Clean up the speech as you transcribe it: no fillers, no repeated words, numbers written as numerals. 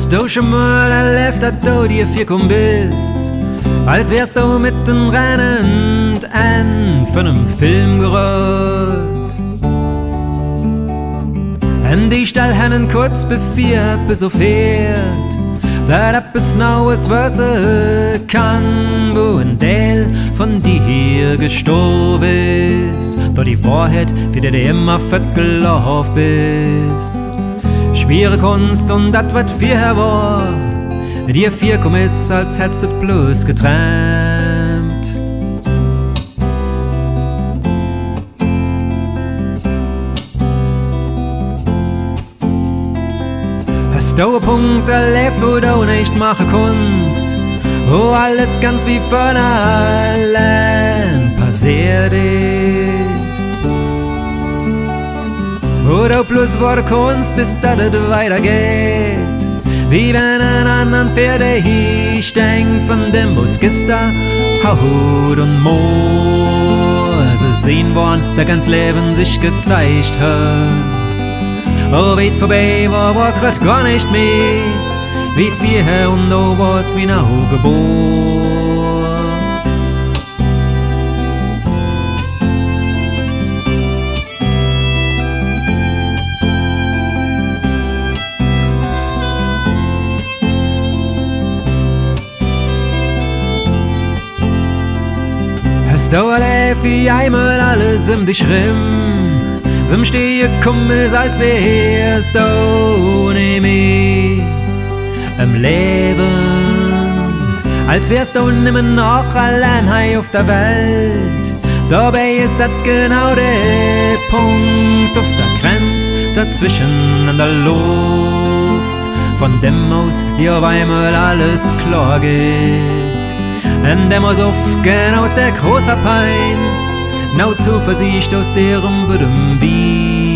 Hast du schon mal erlebt, dass du dir vier bist, als wärst du mitten rennend von einem Film gerollt? En die Stallhennen kurz bevor bis auf Herd, dat etwas Neues wissen kann, wo ein Teil von dir gestorben ist, da die Wahrheit, für die du immer vergelaufen bist. Schwere Kunst und dat, wat vorher war, dir vier ist, als hättest du bloß geträumt. Hast du einen Punkt erlebt, wo du nicht machen kannst, wo alles ganz wie von allein passiert ist, wo du bloß worden kannst, bis das weitergeht, wie wenn ein anderen Pferde hier denkt von dem Bus gestern Haut und Moose sehen worden, der ganz Leben sich gezeigt hat. Oh, weit vorbei war grad gar nicht mehr, wie vorher und du warst wie neu geboren. Hast du erlebt, wie einmal alles dich rimm? Zum Stehen kommst, als wärst du nicht mehr im Leben, als wärst du nimmer noch allein auf der Welt. Dabei ist das genau der Punkt auf der Grenze dazwischen in der Luft, von dem aus dir auf einmal alles klar geht. In dem aus aufgehen aus der großen Pein, Nau Zuversicht aus deren Budem wie